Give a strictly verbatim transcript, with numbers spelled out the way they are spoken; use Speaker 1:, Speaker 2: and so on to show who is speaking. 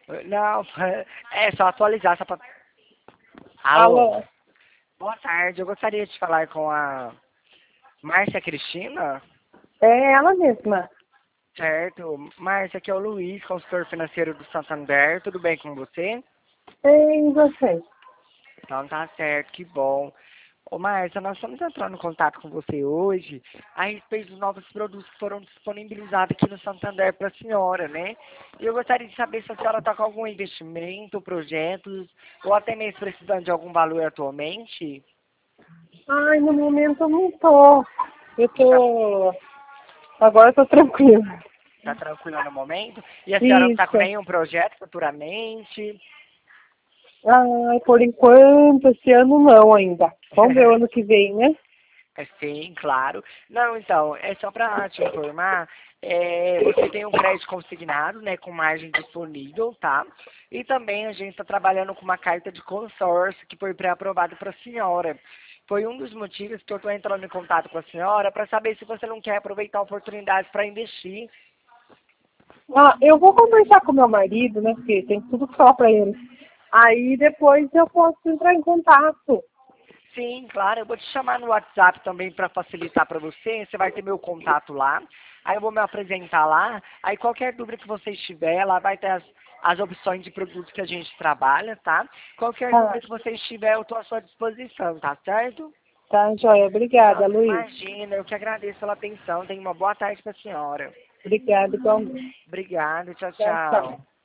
Speaker 1: Não, é só atualizar, só pra... Alô,
Speaker 2: Alô?
Speaker 1: boa tarde, eu gostaria de falar com a Márcia Cristina,
Speaker 2: É ela mesma.
Speaker 1: certo? Márcia, aqui é o Luiz, consultor financeiro do Santander, tudo bem com você?
Speaker 2: E você?
Speaker 1: Então tá certo, que bom. Ô Márcia, nós estamos entrando em contato com você hoje a respeito dos novos produtos que foram disponibilizados aqui no Santander para a senhora, né? E eu gostaria de saber se a senhora está com algum investimento, projetos, ou até mesmo precisando de algum valor atualmente.
Speaker 2: Ai, no momento eu não tô. Eu
Speaker 1: Não tá,
Speaker 2: tô. Agora eu tô tranquila.
Speaker 1: tá tranquila no momento? E a senhora não está com
Speaker 2: Isso.
Speaker 1: nenhum projeto futuramente?
Speaker 2: Ai, por enquanto, esse ano não ainda. Vamos ver o ano que vem, né?
Speaker 1: É, sim, claro. Não, então, é só para te informar, é, você tem um crédito consignado, né, com margem disponível, tá? E também a gente está trabalhando com uma carta de consórcio que foi pré-aprovada para a senhora. Foi um dos motivos que eu estou entrando em contato com a senhora para saber se você não quer aproveitar a oportunidade para investir.
Speaker 2: Ah, eu vou conversar com meu marido, né? Porque tem tudo que falar pra ele. Aí depois eu posso entrar em contato.
Speaker 1: Sim, claro. Eu vou te chamar no WhatsApp também para facilitar para você. Você vai ter meu contato lá. Aí eu vou me apresentar lá. Aí qualquer dúvida que você estiver, lá vai ter as, as opções de produtos que a gente trabalha, tá? Qualquer
Speaker 2: Tá,
Speaker 1: dúvida que você estiver, eu estou à sua disposição, tá certo?
Speaker 2: tá, joia. Obrigada,
Speaker 1: Não,
Speaker 2: Luiz.
Speaker 1: imagina, eu que agradeço pela atenção. Tenha uma boa tarde para a senhora.
Speaker 2: Obrigada, igualmente.
Speaker 1: Obrigado, tchau,
Speaker 2: Tchau, tchau.
Speaker 1: tchau.